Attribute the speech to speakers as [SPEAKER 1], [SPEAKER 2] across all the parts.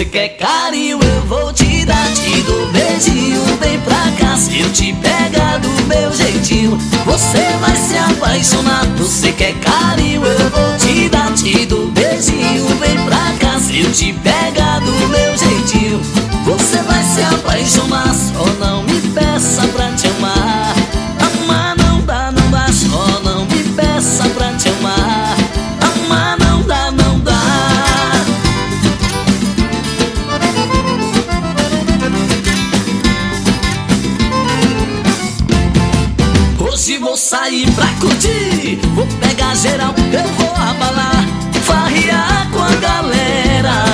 [SPEAKER 1] Você quer carinho, eu vou te dar. Te dou beijinho, vem pra cá. Se eu te pegar do meu jeitinho, você vai se apaixonar. Você quer carinho, eu vou te dar. Te dou beijinho, vem pra cá. Se eu te pegar do meu jeitinho, você vai se apaixonar. Só não me peça pra te amar. Amar não dá, não dá. Só não me peça pra te amar. Amar não dá, não dá. Hoje vou sair pra curtir, vou pegar geral, eu vou abalar, farrear com a galera.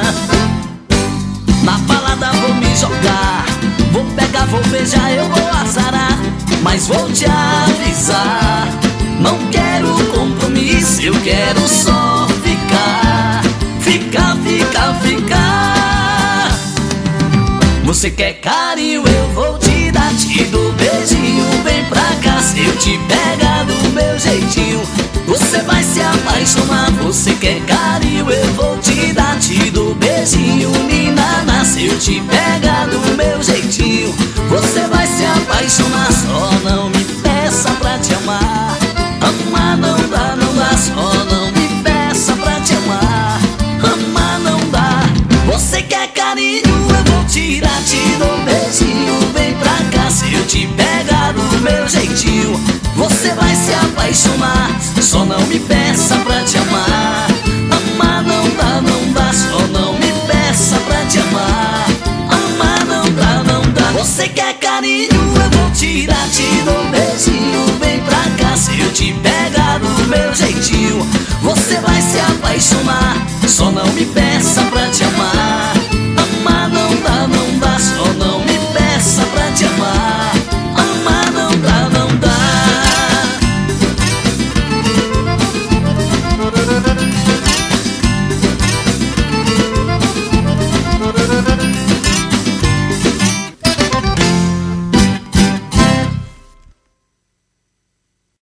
[SPEAKER 1] Na balada vou me jogar, vou pegar, vou beijar, eu vou azarar. Mas vou te avisar, não quero compromisso, eu quero só ficar. Ficar, ficar, ficar. Você quer carinho, eu vou te dar. Te dou beijinho, vem pra cá. Se eu te pegar do meu jeitinho, você vai se apaixonar. Você quer carinho, eu vou te dar. Te dou beijinho, menina. Se eu te pegar do meu jeitinho, você vai se apaixonar. Só não me peça pra te amar. Amar não dá, não dá. Só não me peça pra te amar. Amar não dá. Você quer carinho, eu vou te dar. Te dou beijinho, vem pra cá. Se eu te pegar do meu jeitinho, você vai se apaixonar. Só não me peça pra te amar. Amar não dá, não dá. Só não me peça pra te amar. Amar não dá, não dá. Você quer carinho, eu vou te dar. Te dou beijinho, vem pra cá. Se eu te pegar do meu jeitinho, você vai se apaixonar. Só não me peça